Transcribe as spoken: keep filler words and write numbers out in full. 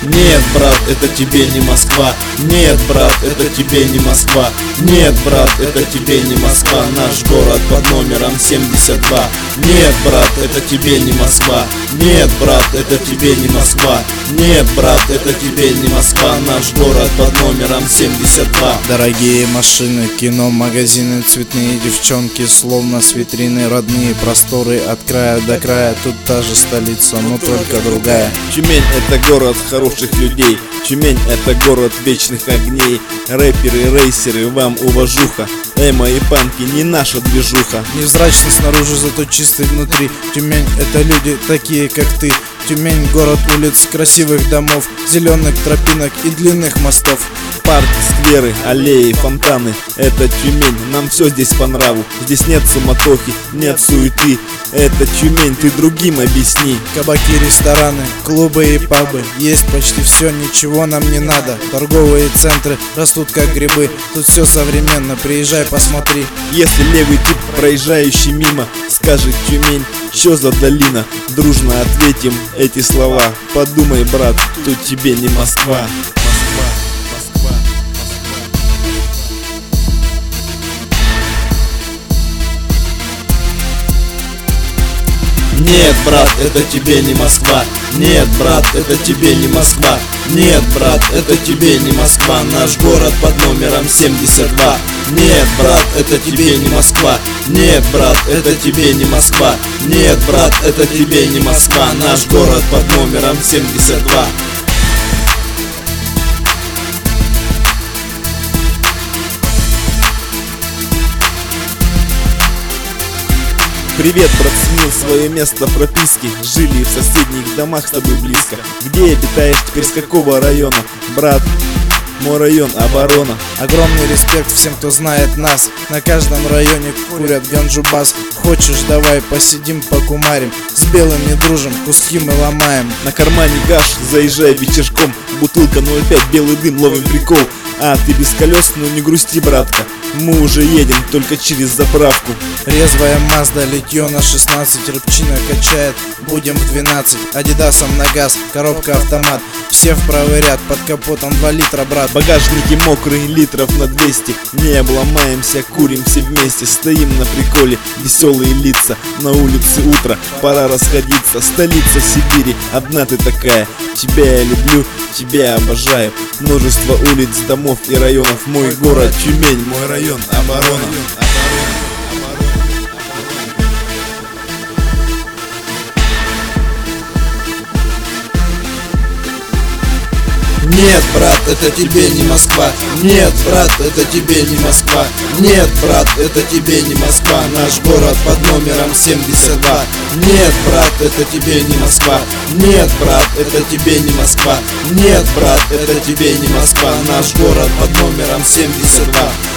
Нет, брат, это тебе не Москва. Нет, брат, это тебе не Москва. Нет, брат, это тебе не Москва. Наш город под номером семьдесят два. Нет, брат, это тебе не Москва. Нет, брат, это тебе не Москва. Нет, брат, это тебе не Москва. Наш город под номером семьдесят два. Дорогие машины, кино, магазины, цветные девчонки, словно с витрины родные просторы от края до края. Тут та же столица, но только другая. Тюмень — это город хороших людей. Тюмень — это город вечных огней. Рэперы, рейсеры, вам уважуха. Эмо и панки не наша движуха. Невзрачный снаружи, зато чистый внутри. Тюмень — это люди такие, как ты. Тюмень — город улиц, красивых домов, зеленых тропинок и длинных мостов. Парки, скверы, аллеи, фонтаны — это Тюмень, нам все здесь по нраву. Здесь нет суматохи, нет суеты. Это Тюмень, ты другим объясни. Кабаки, рестораны, клубы и пабы, есть почти все, ничего нам не надо. Торговые центры растут как грибы, тут все современно, приезжай, посмотри. Если левый тип, проезжающий мимо, скажет: Тюмень, что за долина? Дружно ответим эти слова: подумай, брат, тут тебе не Москва. Нет, брат, это тебе не Москва. Нет, брат, это тебе не Москва. Нет, брат, это тебе не Москва. Наш город под номером семьдесят два. Нет, брат, это тебе не Москва. Нет, брат, это тебе не Москва. Нет, брат, это тебе не Москва. Наш город под номером семьдесят два. Привет, брат, сменил свое место прописки. Жили в соседних домах с тобой близко. Где обитаешь теперь, с какого района? Брат, мой район — оборона. Огромный респект всем, кто знает нас. На каждом районе курят ганджу бас. Хочешь, давай посидим, покумарим. С белым не дружим, куски мы ломаем. На кармане гаш, заезжай вечерком. Бутылка ноль пять, белый дым, ловим прикол. А ты без колес, ну не грусти, братка. Мы уже едем, только через заправку. Резвая Мазда, литье на шестнадцать, рыбчина качает, будем в двенадцать. Адидасом на газ, коробка автомат, все в правый ряд, под капотом два литра, брат. Багажники мокрые, литров на двести. Не обломаемся, курим все вместе. Стоим на приколе, веселые лица. На улице утро, пора расходиться. Столица Сибири, одна ты такая. Тебя я люблю, тебя обожаю. Множество улиц, домов и районов. Мой город Тюмень, мой район — оборона. Нет, брат, это тебе не Москва. Нет, брат, это тебе не Москва. Нет, брат, это тебе не Москва. Наш город под номером семьдесят два. Нет, брат, это тебе не Москва. Нет, брат, это тебе не Москва. Нет, брат, это тебе не Москва. Наш город под номером семьдесят два.